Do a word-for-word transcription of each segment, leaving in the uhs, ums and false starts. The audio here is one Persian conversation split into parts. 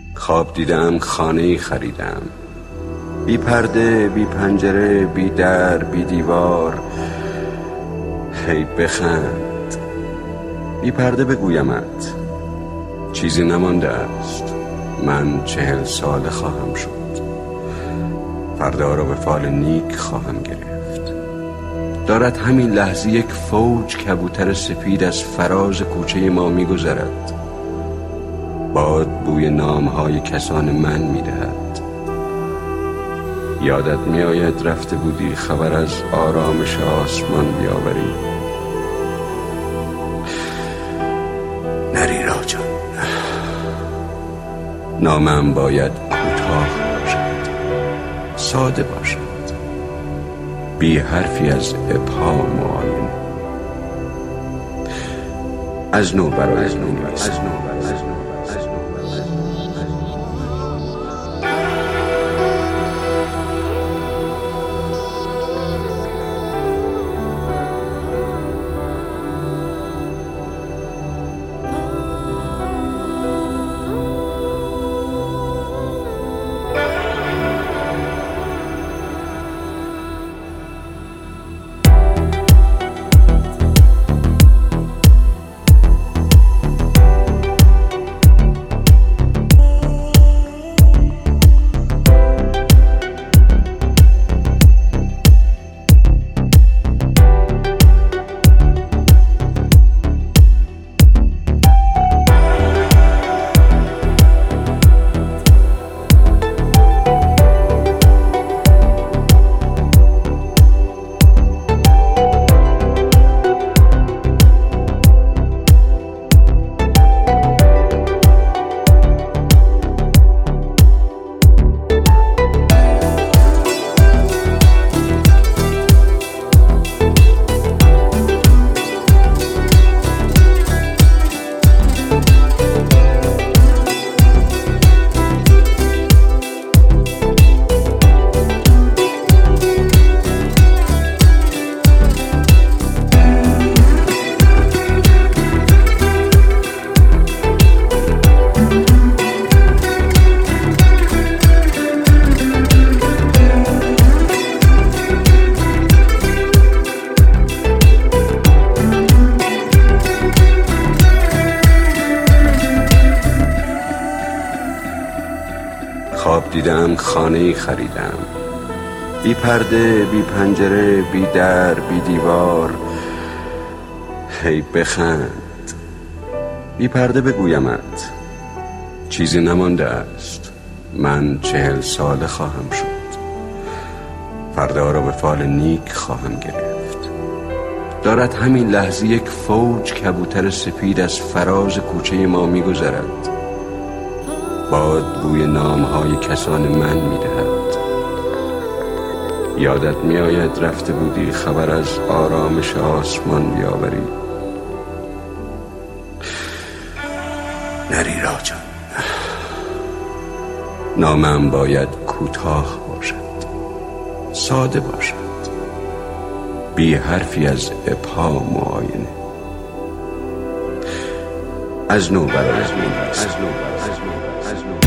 خواب دیدم خانه‌ای خریدم، بی پرده، بی پنجره، بی در، بی دیوار. هی بخند، بی پرده بگویمت چیزی نمانده است، من چهل ساله خواهم شد. فردا را به فال نیک خواهم گرفت. دارد همین لحظه یک فوج کبوتر سپید از فراز کوچه ما می گذرد. باد بوی نامهای کسان من می دهد. یادت می آید رفته بودی خبر از آرامش آسمان بیاوری؟ نری راجان، نامم باید کوتاه باشد، ساده باشد، بی حرفی از ابهام و آینه. از نو برای از نو از نو از نو خواب دیدم خانه‌ای خریدم، بی پرده، بی پنجره، بی در، بی دیوار. هی بخند، بی پرده بگویمت چیزی نمانده است، من چهل ساله خواهم شد. فردا را به فال نیک خواهم گرفت. دارد همین لحظه یک فوج کبوتر سپید از فراز کوچه ما می گذرد. باد بوی نامهای کسان من می دهد. یادت می آید رفته بودی خبر از آرامش آسمان بیاوری؟ نری راجان، نامم باید کوتاه باشد، ساده باشد، بی حرفی از ابهام و آینه. از نو برای از نو از نو از نو از نو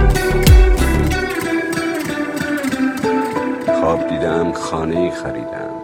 خواب دیدم خانه‌ای خریدم،